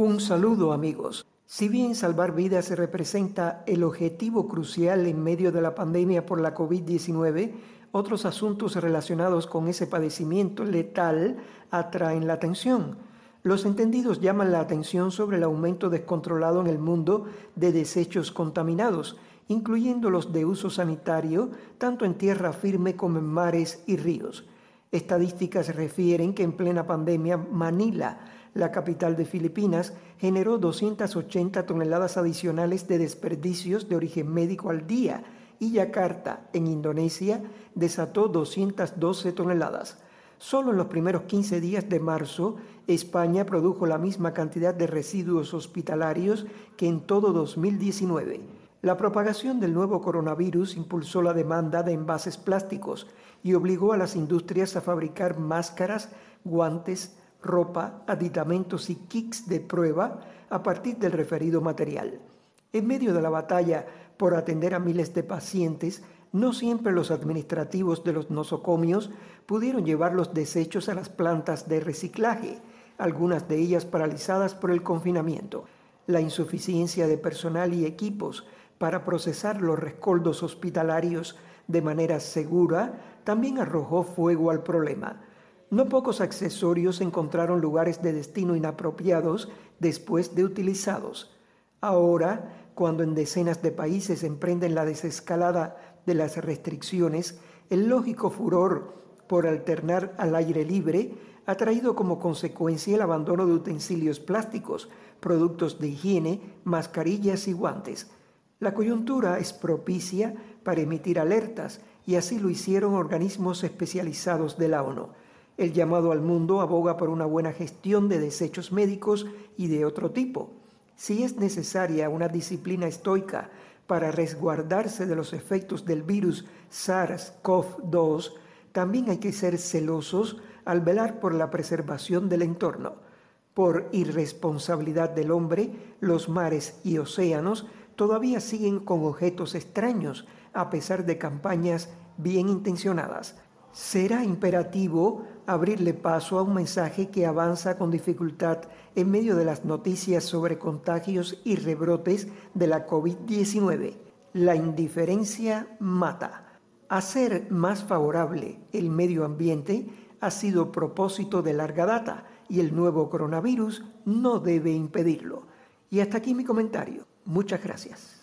Un saludo, amigos. Si bien salvar vidas representa el objetivo crucial en medio de la pandemia por la COVID-19, otros asuntos relacionados con ese padecimiento letal atraen la atención. Los entendidos llaman la atención sobre el aumento descontrolado en el mundo de desechos contaminados, incluyendo los de uso sanitario, tanto en tierra firme como en mares y ríos. Estadísticas refieren que en plena pandemia, Manila, la capital de Filipinas, generó 280 toneladas adicionales de desperdicios de origen médico al día y Yakarta, en Indonesia, desató 212 toneladas. Solo en los primeros 15 días de marzo, España produjo la misma cantidad de residuos hospitalarios que en todo 2019. La propagación del nuevo coronavirus impulsó la demanda de envases plásticos y obligó a las industrias a fabricar máscaras, guantes, ropa, aditamentos y kits de prueba a partir del referido material. En medio de la batalla por atender a miles de pacientes, no siempre los administrativos de los nosocomios pudieron llevar los desechos a las plantas de reciclaje, algunas de ellas paralizadas por el confinamiento. La insuficiencia de personal y equipos para procesar los rescoldos hospitalarios de manera segura también arrojó fuego al problema. No pocos accesorios encontraron lugares de destino inapropiados después de utilizados. Ahora, cuando en decenas de países emprenden la desescalada de las restricciones, el lógico furor por alternar al aire libre ha traído como consecuencia el abandono de utensilios plásticos, productos de higiene, mascarillas y guantes. La coyuntura es propicia para emitir alertas y así lo hicieron organismos especializados de la ONU. El llamado al mundo aboga por una buena gestión de desechos médicos y de otro tipo. Si es necesaria una disciplina estoica para resguardarse de los efectos del virus SARS-CoV-2, también hay que ser celosos al velar por la preservación del entorno. Por irresponsabilidad del hombre, los mares y océanos todavía siguen con objetos extraños, a pesar de campañas bien intencionadas. Será imperativo abrirle paso a un mensaje que avanza con dificultad en medio de las noticias sobre contagios y rebrotes de la COVID-19. La indiferencia mata. Hacer más favorable el medio ambiente ha sido propósito de larga data y el nuevo coronavirus no debe impedirlo. Y hasta aquí mi comentario. Muchas gracias.